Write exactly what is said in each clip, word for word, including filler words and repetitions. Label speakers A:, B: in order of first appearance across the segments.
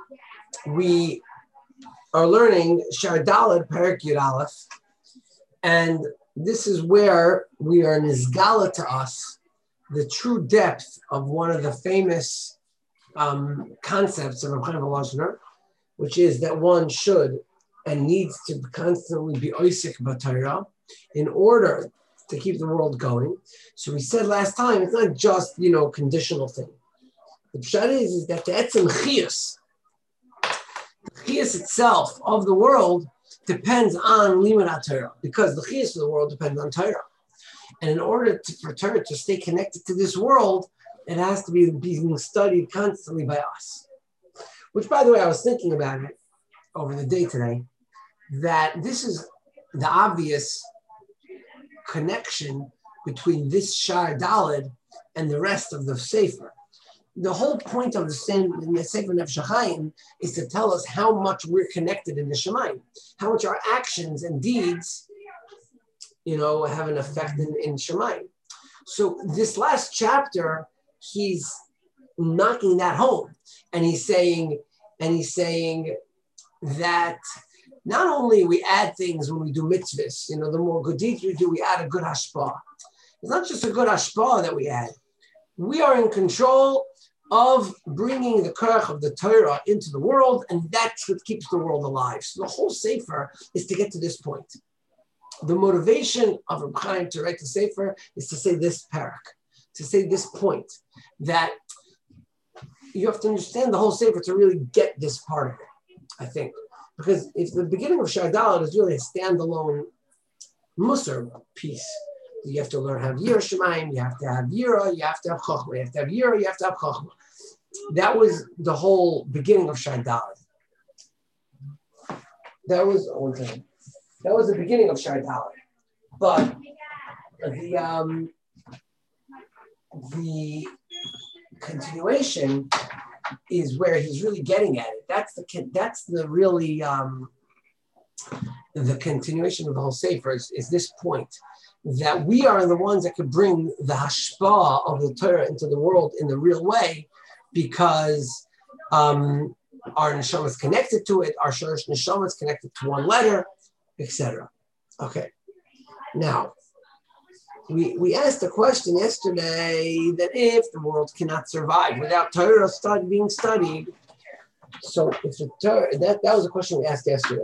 A: we are learning Shar Daled Perek Yud Aleph, and this is where we are nizgala to us the true depth of one of the famous um, concepts of Reb Chaim Volozhiner, which is that one should and needs to constantly be oisik b'Torah in order to keep the world going. So we said last time, it's not just, you know, conditional thing. The pshat is, is that the etzem chiyus, the chiyus itself of the world depends on limud HaTorah, because the chiyus of the world depends on Torah. And in order to, for Torah to stay connected to this world, it has to be being studied constantly by us. Which, by the way, I was thinking about it over the day today, that this is the obvious connection between this Shar Daled and the rest of the Sefer. The whole point of the Sefer Nefesh HaChaim is to tell us how much we're connected in the Shemayim, how much our actions and deeds, you know, have an effect in, in Shemayim. So this last chapter, he's knocking that home, and he's saying, and he's saying that not only we add things when we do mitzvahs, you know, the more good deeds we do, we add a good hashpah. It's not just a good hashpah that we add. We are in control of bringing the kerach of the Torah into the world, and that's what keeps the world alive. So the whole sefer is to get to this point. The motivation of Reb Chaim to write the sefer is to say this parak, to say this point, that you have to understand the whole sefer to really get this part of it, I think. Because if the beginning of Shar Daled is really a standalone Musar piece, you have to learn how to have Yira Shemaim, you have to have Yira, you have to have Chochmah, you have to have Yira, you have to have Chochmah. That was the whole beginning of Shar Daled. That was, one second. That was the beginning of Shar Daled. But the, um, the continuation is where he's really getting at it. That's the that's the really um, the continuation of the whole sefer is, is this point that we are the ones that could bring the hashpah of the Torah into the world in the real way, because um, our neshama is connected to it, our shorish neshama is connected to one letter, et cetera. Okay, now. We, we asked a question yesterday that if the world cannot survive without Torah start being studied, so if the Torah, that, that was a question we asked yesterday.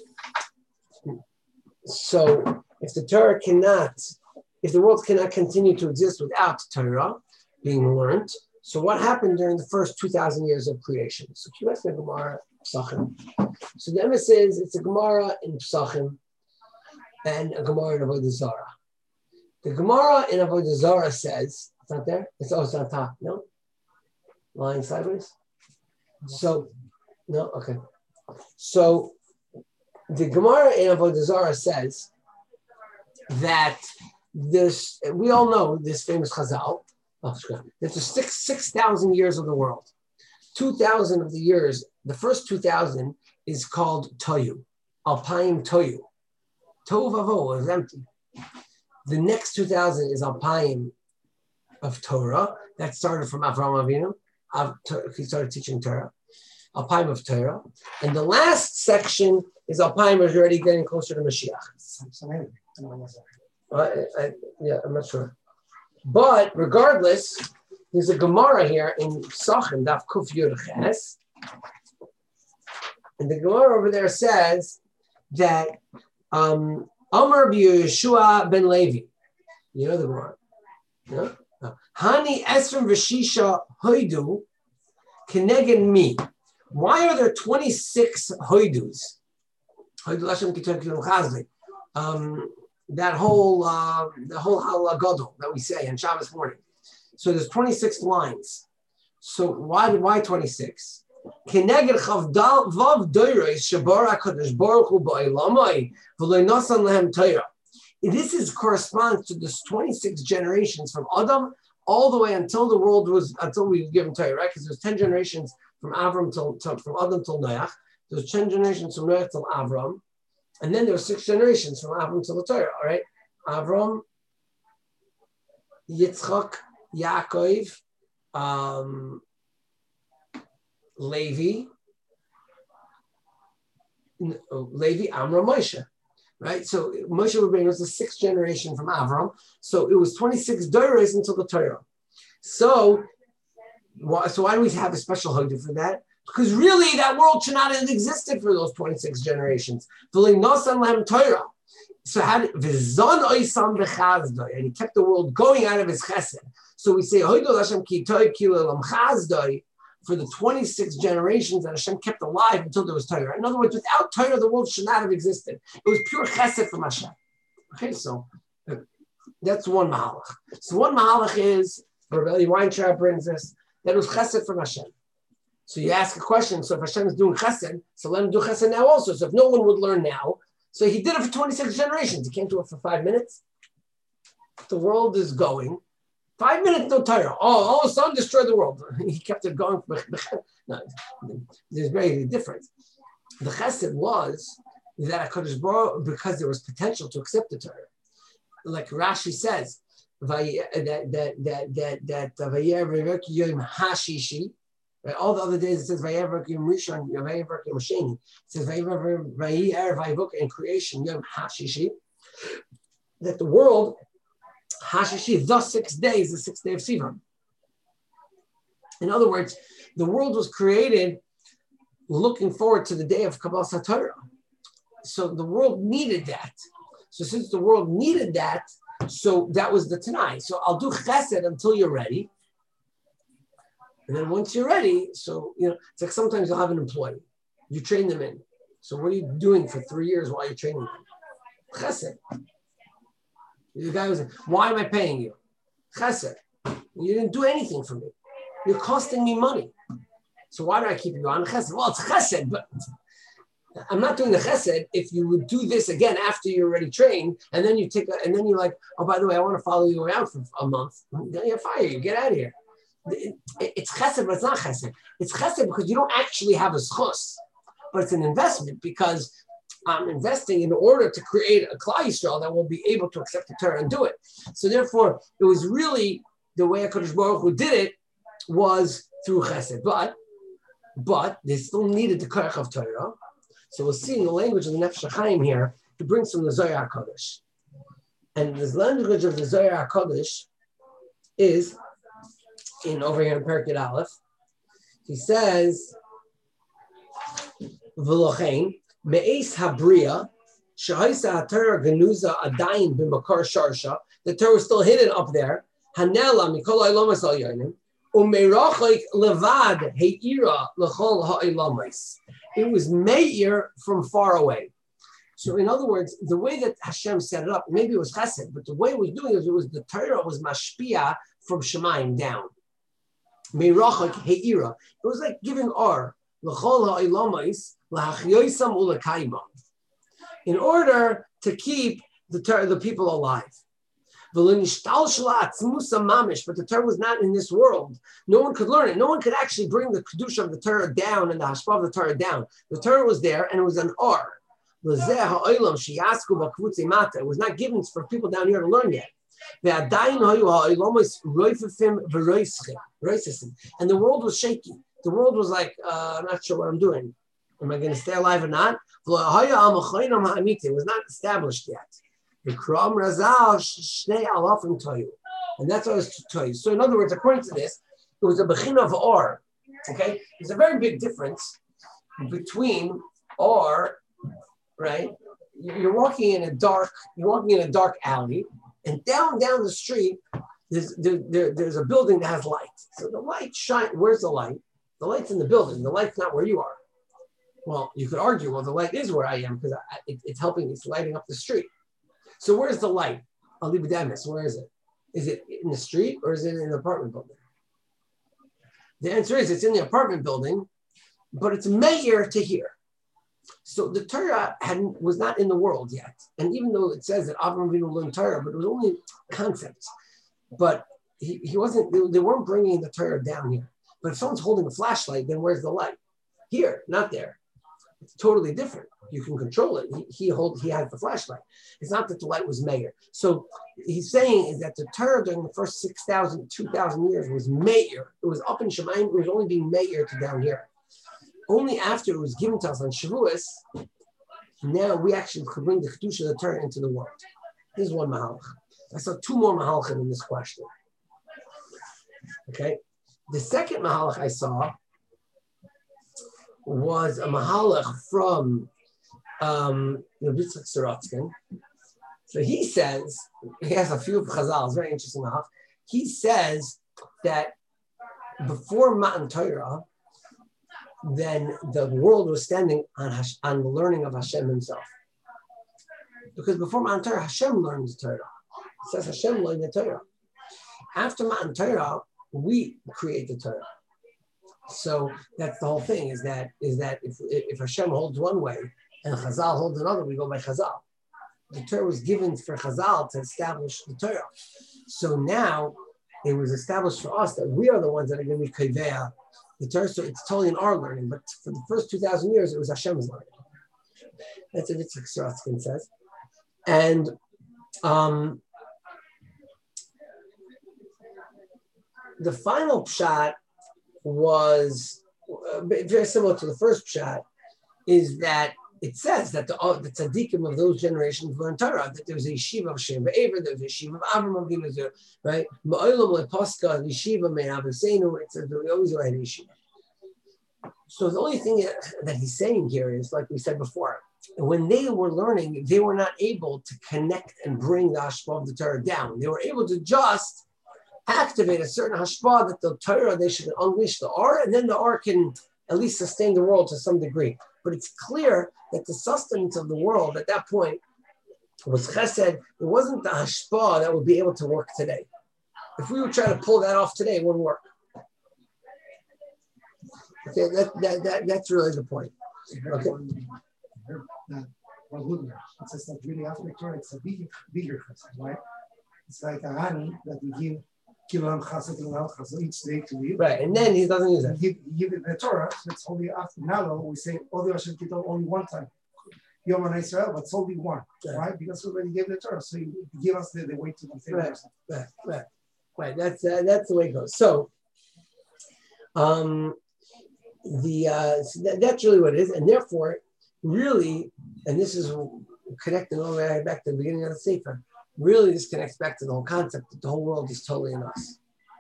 A: So if the Torah cannot, if the world cannot continue to exist without Torah being learned, so what happened during the first two thousand years of creation? So you asked the Gemara Psachim. So the Emes says it's a Gemara in Psachim and a Gemara in Avodah Zarah. The Gemara in Avodah Zarah says, it's not there? It's also on top, no? Lying sideways? So, no? Okay. So, the Gemara in Avodah Zarah says that this, we all know this famous Chazal, oh, that there's six, six thousand years of the world. two thousand of the years, the first two thousand is called Toyu, Alpayim Toyu. Tohu Vavo is empty. The next two thousand is Alpayim of Torah. That started from Avraham Avinu. He started teaching Torah. Alpayim of Torah. And the last section is Alpayim is already getting closer to Mashiach. Uh, I, I, yeah, I'm not sure. But regardless, there's a Gemara here in Psachim, Daf Kuf Yud Ches. And the Gemara over there says that um, Amar Yeshua ben Levi. You know the Gemara. Yeah? Hani Esrim Veshisha Hoidu Kenegen Mi. Why are there twenty-six Hoidus? Um, that whole uh, the whole Halagadol Gadol that we say on Shabbos morning. So there's twenty-six lines. So why why twenty-six? Keneged chavdal vav doiros shabara kadosh baruch hu ba'olamai v'lo nasan lehem Torah. This is corresponds to this twenty-six generations from Adam all the way until the world was until we were given Torah, right? Because there's ten generations from Avram till, till from Adam till Noach. There's ten generations from Noach till Avram, and then there's six generations from Avram till the Torah. All right, Avram, Yitzchak, Yaakov, um, Levi, Levi, Amram, Moshe. Right? So Moshe Rabbeinu was the sixth generation from Avram. So it was twenty-six doros until the Torah. So, so why do we have a special holiday for that? Because really that world should not have existed for those twenty-six generations. So how did, and he kept the world going out of his chesed. So we say, for the twenty-six generations that Hashem kept alive until there was Torah. In other words, without Torah, the world should not have existed. It was pure chesed from Hashem. Okay, so uh, that's one mahalach. So one mahalach is, Rabbi Weintraub brings this, that it was chesed from Hashem. So you ask a question, so if Hashem is doing chesed, so let him do chesed now also. So if no one would learn now, so he did it for twenty-six generations. He can't do it for five minutes. The world is going. Five minutes, no Torah. Oh, all of a sudden, destroy the world. He kept it going. No, there's very difference. The chesed was that HaKadosh Baruch, because there was potential to accept the Torah. Like Rashi says, that that that that that Vayever Yom Hashishi. All the other days it says Vayever Yom Rishon, Vayever Yom Sheni. It says Vayever Vayer Vayvok in creation Yom Hashishi. That the world. Hashishi, the six days, the sixth day of Sivan. In other words, the world was created looking forward to the day of Kabbalas HaTorah. So the world needed that. So since the world needed that, so that was the Tanai. So I'll do chesed until you're ready. And then once you're ready, so, you know, it's like sometimes you'll have an employee. You train them in. So what are you doing for three years while you're training them? Chesed. The guy was like, why am I paying you? Chesed. You didn't do anything for me. You're costing me money. So why do I keep you on chesed? Well, it's chesed, but I'm not doing the chesed if you would do this again after you're already trained, and then you take a, and then you're like, oh, by the way, I want to follow you around for a month. Then you fire you. Get out of here. It, it, it's chesed, but it's not chesed. It's chesed because you don't actually have a schus, but it's an investment because I'm investing in order to create a Klal Yisrael that will be able to accept the Torah and do it. So therefore, it was really the way HaKadosh Baruch Hu did it was through Chesed. But, but they still needed the Korach of Torah. So we'll see in the language of the Nefesh HaChaim here, he brings from the Zohar HaKadosh. And this language of the Zohar HaKadosh is in over here in Perkei Aleph. He says, V'lochein, Me'es Habriya, Shahaisa HaTorah Genuza Adayin B'makar Sharsha, the Torah was still hidden up there, Hanela Mikol Ha'ilamas Al Yonim, U'meirachik Levad He'ira L'chol Ha'ilamos. It was Meir from far away. So in other words, the way that Hashem set it up, maybe it was Chesed, but the way it was doing it was the Torah was Mashpia from Shemayim down. Meirachik He'ira. It was like giving R. L'chol Ha'ilamos. In order to keep the, the people alive. But the Torah was not in this world. No one could learn it. No one could actually bring the Kedusha of the Torah down and the Hashpah of the Torah down. The Torah was there and it was an R. It was not given for people down here to learn yet. And the world was shaky. The world was like, uh, I'm not sure what I'm doing. Am I going to stay alive or not? It was not established yet. And that's what I was to tell you. So in other words, according to this, it was a bechin of or. Okay? There's a very big difference between or, right? You're walking in a dark, you're walking in a dark alley, and down, down the street, there's, there, there, there's a building that has light. So the light shine, where's the light? The light's in the building. The light's not where you are. Well, you could argue, well, the light is where I am because it, it's helping, it's lighting up the street. So where's the light? Alibidamis, where is it? Is it in the street or is it in an apartment building? The answer is it's in the apartment building, but it's meir to here. So the Torah had, was not in the world yet. And even though it says that Avraham Avinu learned Torah, but it was only concepts. But he, he wasn't, they, they weren't bringing the Torah down here. But if someone's holding a flashlight, then where's the light? Here, not there. It's totally different. You can control it. He, he hold he had the flashlight. It's not that the light was meir. So he's saying is that the Torah during the first six thousand, two thousand years was meir. It was up in Shemayim. It was only being meir to down here. Only after it was given to us on Shavuos, now we actually could bring the Kedusha of the Torah into the world. This is one Mahalach. I saw two more Mahalachim in this question. Okay. The second Mahalach I saw was a Mahalach from um, Yitzchak Sorotzkin. So he says, he has a few Chazal, it's very interesting Mahalach. He says that before Matan Torah, then the world was standing on, Hash, on the learning of Hashem himself. Because before Matan Torah, Hashem learned the Torah. It says Hashem learned the Torah. After Matan Torah, we create the Torah. So that's the whole thing, is that is that if, if Hashem holds one way and Chazal holds another, we go by Chazal. The Torah was given for Chazal to establish the Torah. So now it was established for us that we are the ones that are going to be Kaveh the Torah. So it's totally in our learning, but for the first two thousand years, it was Hashem's learning. That's what Yitzchak Sorotzkin says. And um, the final pshat was uh, very similar to the first pshat, is that it says that the, uh, the tzaddikim of those generations learned Torah, that there was a yeshiva of Shem Ba'aver, there was a yeshiva of Avram Avinu, right? Ma'olam le'paska yeshiva me'avasenu, it says that we always had a yeshiva. So the only thing that he's saying here is, like we said before, when they were learning, they were not able to connect and bring the hashpah of the Torah down. They were able to just activate a certain hashpah that the Torah, they should unleash the R, and then the R can at least sustain the world to some degree. But it's clear that the sustenance of the world at that point was chesed. It wasn't the hashpah that would be able to work today. If we would try to pull that off today, it wouldn't work. Okay, that, that, that, that's really the point. Okay.
B: It says that really after Torah, it's a bigger, bigger chesed, right? It's like a honey that we give kilogram chesed, kilogram chesed each day to live.
A: Right, and then he doesn't use it.
B: Give, give it the Torah, so it's only after. Now we say Odi Hashem Kitov only one time. Yom Israel, but it's only one, right? right? Because we already gave the Torah, so you give us the, the way to the thing.
A: Right, right, right, right. That's uh, that's the way it goes. So, um, the uh, so that, that's really what it is, and therefore, really, and this is connecting all the way back to the beginning of the Sefer. Really, this connects back to the whole concept that the whole world is totally in us.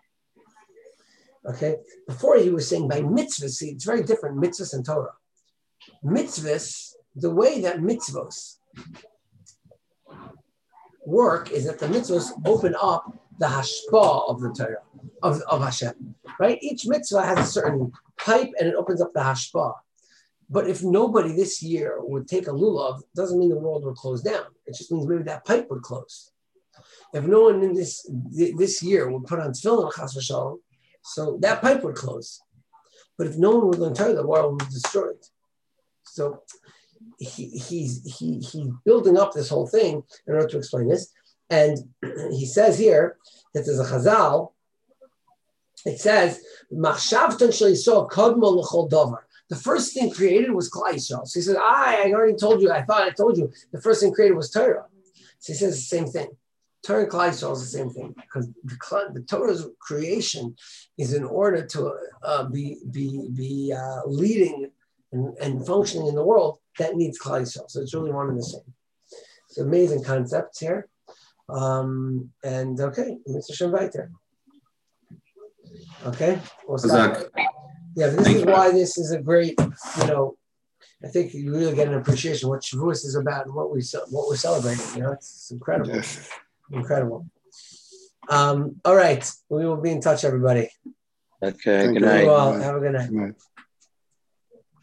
A: Okay? Before he was saying by mitzvahs, see, it's very different, mitzvahs and Torah. Mitzvahs, the way that mitzvahs work is that the mitzvahs open up the hashpah of the Torah, of, of Hashem, right? Each mitzvah has a certain pipe and it opens up the hashpah. But if nobody this year would take a lulav, doesn't mean the world would close down. It just means maybe that pipe would close. If no one in this this year would put on tefillin chas v'shalom, so that pipe would close. But if no one would learn Torah, the world would be destroyed. So he, he's he he's building up this whole thing in order to explain this. And he says here that there's a chazal. It says, "Machshavton shel Yisrael kodmo l'chol davar." The first thing created was Klal Yisrael. So he says, I, I already told you, I thought I told you, the first thing created was Torah. So he says the same thing. Torah and Klal Yisrael is the same thing, because the, the Torah's creation is in order to uh, be, be, be uh, leading and, and functioning in the world, that needs Klal Yisrael. So it's really one and the same. It's amazing concepts here. Um, and okay, Mister Shemvaiter. Okay, we'll start. Yeah, but this Thank is you. Why this is a great, you know, I think you really get an appreciation of what Shavuos is about and what, we, what we're celebrating. You know, it's, it's incredible. Yes. Incredible. Um, all right. We will be in touch, everybody.
C: Okay.
A: Good night. You all. Have a good night. Good night.